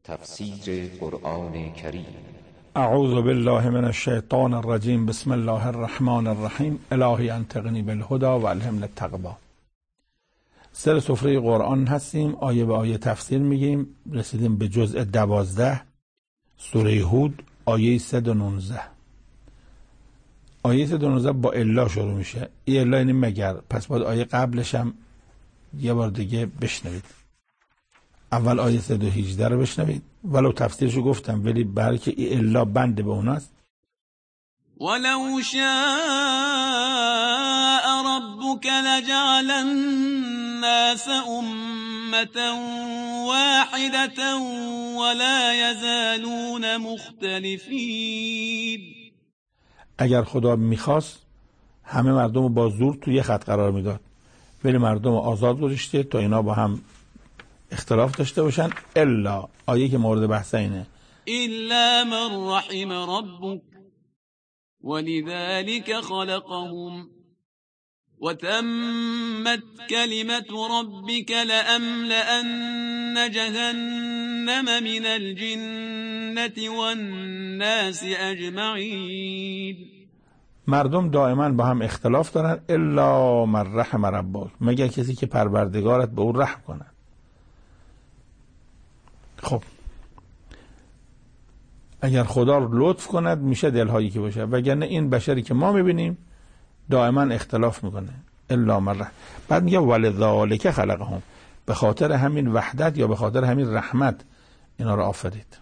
تفسیر قرآن کریم. اعوذ بالله من الشیطان الرجیم. بسم الله الرحمن الرحیم. الهی انطقنی بالهدی و الهمنی التقوی. سر سفره قرآن هستیم، آیه به آیه تفسیر میگیم. رسیدیم به جزء 12 سوره هود، آیه 119. آیه 119 با الا شروع میشه. این الا یعنی مگر، پس باید آیه قبلش هم یه بار دیگه بشنوید. اول آیه 118 رو بشنوید، ولو تفسیرشو گفتم ولی برای که این الا بند به اوناست. ولو شاء ربك لجعل الناس أمة واحدة ولا يزالون مختلفين. اگر خدا میخواست همه مردم رو با زور توی یه خط قرار میداد، ولی مردم رو آزاد گذاشته تا اینا با هم اختلاف داشته باشن. الا آیه که مورد بحث اینه، إلا من رحم ربك ولذلك خلقهم وتمت كلمة ربك لأملأن جهنم من الجنة والناس أجمعين. مردم دائما با هم اختلاف دارن. الا من رحم ربک، مگر کسی که پروردگارت به او رحم کنه. خب اگر خدا رو لطف کند میشه دلهایی که باشه، وگرنه این بشری که ما میبینیم دائما اختلاف میکنه. الا من رحم. بعد میگه ولذالک خلقهم، به خاطر همین وحدت یا به خاطر همین رحمت اینا رو آفرید.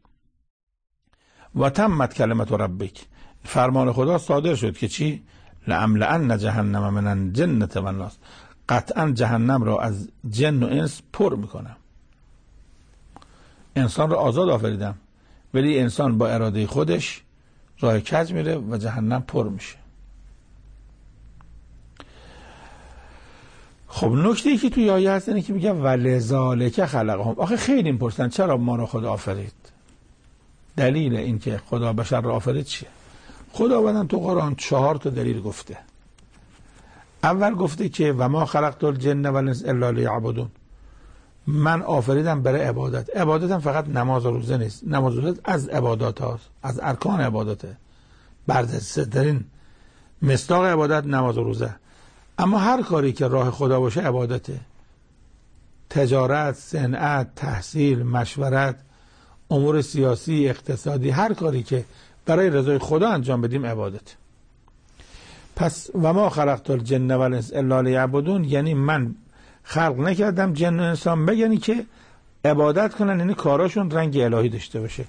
و تمت کلمت ربک، فرمان خدا صادر شد که چی؟ لأملأن جهنم من الجنة والناس، قطعا جهنم را از جن و انس پر میکنم. انسان را آزاد آفریدم، ولی انسان با اراده خودش راه کج میره و جهنم پر میشه. خب نکته ای که توی آیه هست اینه که میگه ولذالک خلقهم. آخه خیلی میپرسن چرا ما را خدا آفرید؟ دلیل این که خدا بشر را آفرید چیه؟ خدا بدن تو قرآن 4 تا دلیل گفته. اول گفته که و ما خلقت الجن والانس الا لیعبدون، من آفریدم برای عبادت. عبادت هم فقط نماز و روزه نیست. نماز و روزه از عبادات هاست، از ارکان عبادته. برجسته‌ترین مصداق عبادت نماز و روزه. اما هر کاری که راه خدا باشه عبادته. تجارت، صنعت، تحصیل، مشورت، امور سیاسی، اقتصادی، هر کاری که برای رضای خدا انجام بدیم عبادت. پس و ما خلقت الجن والانس الا لیعبدون، یعنی من خلق نکردم جن و انسان مگر که عبادت کنن، یعنی کاراشون رنگ الهی داشته باشه.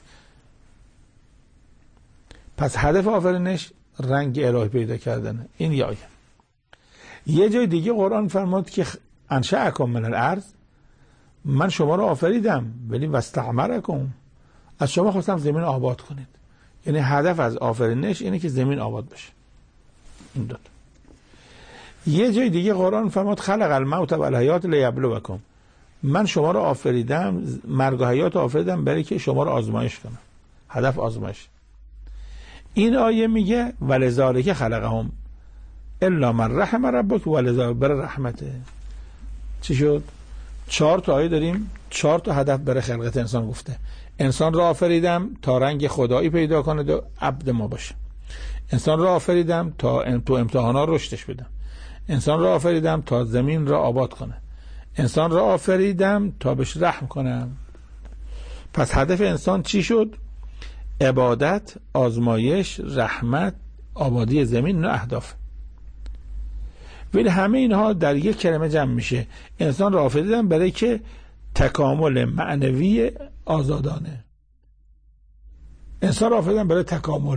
پس هدف آفرینش رنگ الهی پیدا کردنه. این یه آیه. یه جای دیگه قرآن فرمود که انشأکم من الارض، من شما رو آفریدم ولی واستعمرکم، از شما خواستم زمین آباد کنید. یعنی هدف از آفرینش اینه که زمین آباد بشه. این دو. یه جای دیگه قرآن فرمود خلق الموت و الحیات لیبلوکم، من شما رو آفریدم، مرگ و حیات آفریدم برای که شما رو آزمایش کنم. هدف آزمایش. این آیه میگه ولذالک خلقهم الا من رحم ربک ولذالک، برای رحمته. چی شد؟ 4 تا آیه داریم، 4 تا هدف برای خلقت انسان گفته. انسان را آفریدم تا رنگ خدایی پیدا کنه و عبد ما باشه. انسان را آفریدم تا تو امتحانات رشدش بدم. انسان را آفریدم تا زمین را آباد کنه. انسان را آفریدم تا بهش رحم کنم. پس هدف انسان چی شد؟ عبادت، آزمایش، رحمت، آبادی زمین، نه اهداف. ولی همه اینها در یک کلمه جمع میشه. انسان را آفریدم برای که تکامل معنوی آزادانه. انسان را آفریدم برای تکامل.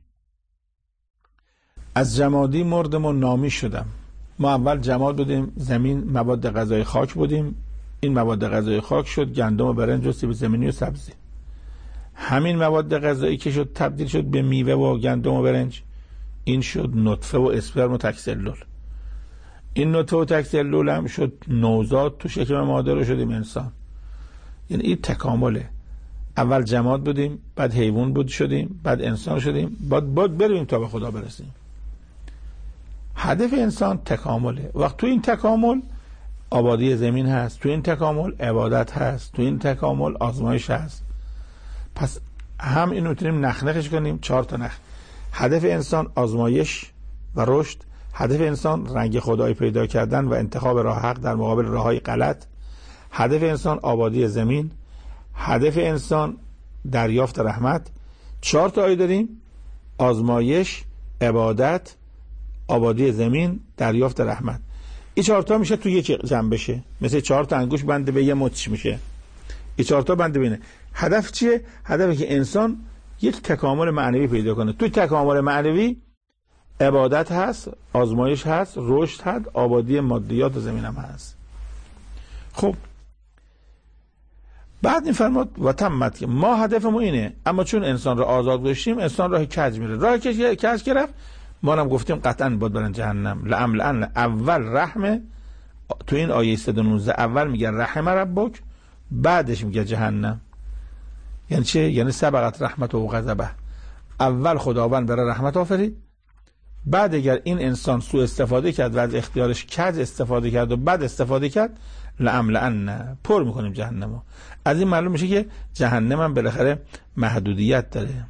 از جمادی مردم و نامی شدم. ما اول جماد بودیم، زمین، مواد غذایی خاک بودیم. این مواد غذایی خاک شد گندم و برنج و سیب زمینی و سبزی. همین مواد غذایی که شد تبدیل شد به میوه و گندم و برنج، این شد نطفه و اسپرم و تکسلول. این نطفه و تکسلول هم شد نوزاد تو شکم مادر و شدیم انسان. یعنی این تکامله. اول جماد بودیم، بعد حیوان شدیم، بعد انسان شدیم، بعد بریم تا به خدا برسیم. هدف انسان تکامله. وقت تو این تکامل آبادی زمین هست، تو این تکامل عبادت هست، تو این تکامل آزمایش هست. پس هم اینو میتونیم نخنخش کنیم 4 تا نخ. هدف انسان آزمایش و رشد، هدف انسان رنگ خدایی پیدا کردن و انتخاب راه حق در مقابل راههای غلط، هدف انسان آبادی زمین، هدف انسان دریافت رحمت. 4 تا آیه داریم: آزمایش، عبادت، آبادی زمین، دریافت رحمت. این 4 تا میشه تو یک جنبشه، مثل 4 تا انگوش بنده به یه مچ میشه. این 4 تا بنده بینه. هدف چیه؟ هدفی که انسان یک تکامل معنوی پیدا کنه. توی تکامل معنوی عبادت هست، آزمایش هست، رشد هست، آبادی مادیات زمین هم هست. خب بعد این فرماد و تمت که ما هدفمون اینه، اما چون انسان رو آزاد گذاشتیم انسان راه کج میره. راه کج که رفت ما هم گفتیم قطعا باید برن جهنم. لأملأن اول رحمه، تو این آیه 119 اول میگه رحم ربک، بعدش میگه جهنم. یعنی چه؟ یعنی سبقت رحمت و غضبه. اول خداوند برای رحمت آفرید، بعد اگر این انسان سوء استفاده کرد و از اختیارش کج استفاده کرد و بد استفاده کرد، لأملأن پر میکنیم جهنمو. از این معلوم میشه که جهنم هم بالاخره محدودیت داره.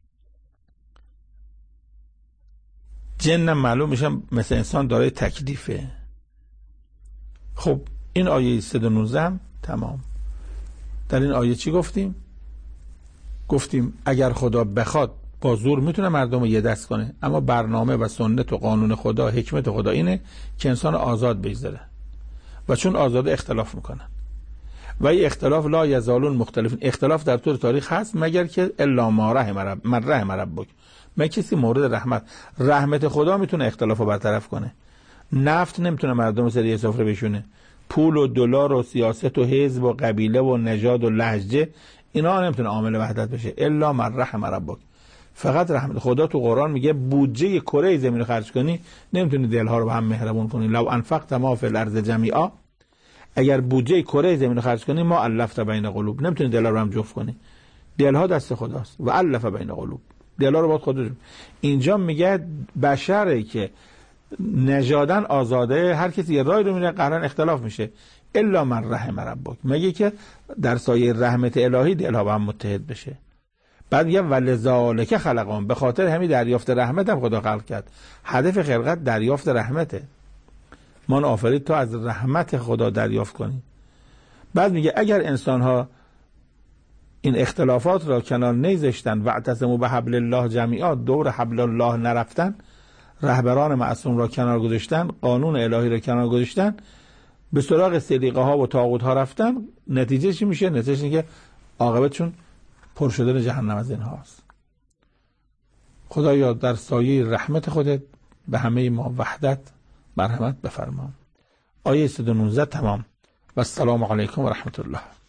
جنم معلوم میشه مثل انسان دارای تکلیفه. خب این آیه 119 هم تمام. در این آیه چی گفتیم؟ گفتیم اگر خدا بخواد با زور میتونه مردم رو یه دست کنه، اما برنامه و سنت و قانون خدا، حکمت خدا اینه که انسان آزاد بگذاره و چون آزاده اختلاف میکنن و این اختلاف لا یزالون مختلفین. اختلاف در طول تاریخ هست مگر که الا ما رحم ربک، من کسی مورد رحمت خدا میتونه اختلاف رو برطرف کنه. نفت نمیتونه مردم سری سفره بشونه، پول و دلار و سیاست و حزب و قبیله و نژاد و لهجه اینا نمیتونه عامل وحدت بشه. الا من رحم ربک، فقط رحمت خدا. تو قرآن میگه بودجه کره زمین رو خرج کنی نمیتونی دلها رو به هم مهربون کنی. لو انفقت ما فی الارض جمیعا، اگر بودجه کره زمین رو خرج کنی ما الفت بین قلوب، نمیتونی دلها رو هم جفت کنی. دلها دست خداست و الف بین قلوب، دلها رو باید خدا. اینجا میگه بشری که نژادن آزاده، هر کسی یه رای رو میره قهرن اختلاف میشه. الا من رحم ربک، مگه که در سایه رحمت الهی دلها با هم متحد بشه. بعد میگه ولذالک خلقهم، به خاطر همین دریافت رحمت هم خدا خلق کرد. هدف خلقت دریافت رحمته. من آفرید تا از رحمت خدا دریافت کنی. بعد میگه اگر انسان ها این اختلافات را کنار نیذاشتن و اعتصموا بحبل الله جمیعا، دور حبل الله نرفتن، رهبران معصوم را کنار گذاشتن، قانون الهی را کنار گذاشتن، به سراغ سلیقه ها و طاغوت ها رفتن، نتیجه چی میشه؟ نتیجه اینه که عاقبتشون پر شدن جهنم از اینها است. خدایا در سایه رحمت خودت به همه ما وحدت مرحمت بفرما. آیه 119 تمام. و السلام علیکم و رحمت الله.